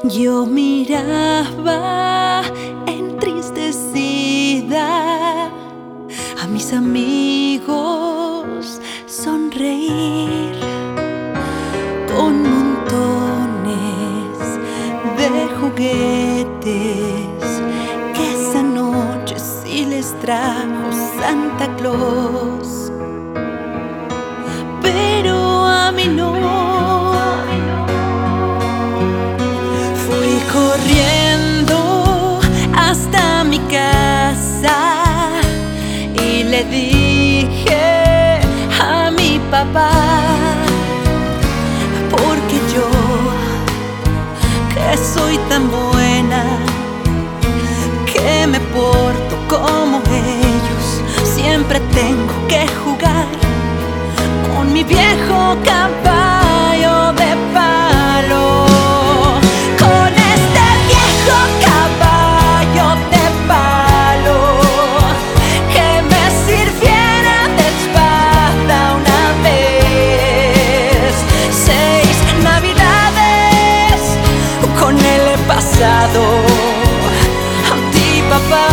Yo miraba entristecida a mis amigos sonreír con montones de juguetes que esa noche sí les trajo Santa Claus, pero a mí no. Fui corriendo hasta mi casa y le dije a mi papá, porque yo, que soy tan buena, que me porto como ellos, siempre tengo que jugar con mi viejo caballo de palo. A ti, papá,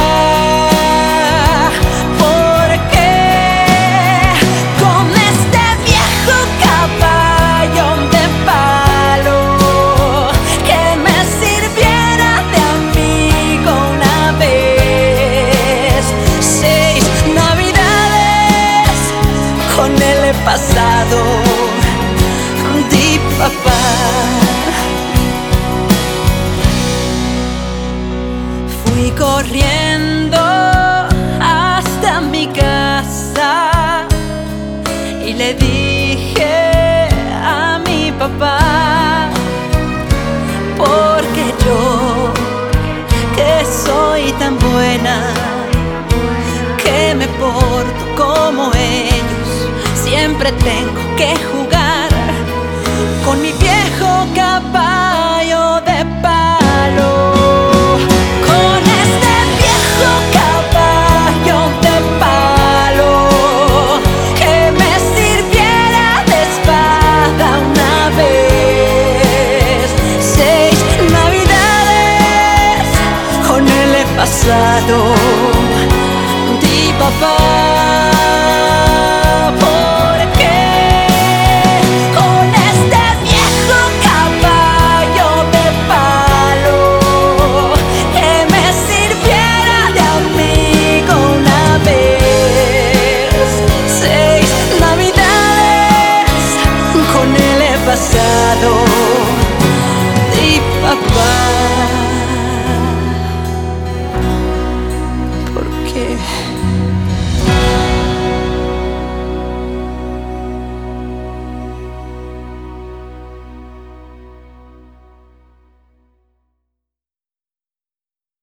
porque con este viejo caballo de palo que me sirviera de amigo una vez, 6 navidades con él he pasado. A ti, papá. Fui corriendo hasta mi casa y le dije a mi papá, porque yo, que soy tan buena, que me porto como ellos, siempre tengo que jugar con mi viejo caballo de palo. Pasado.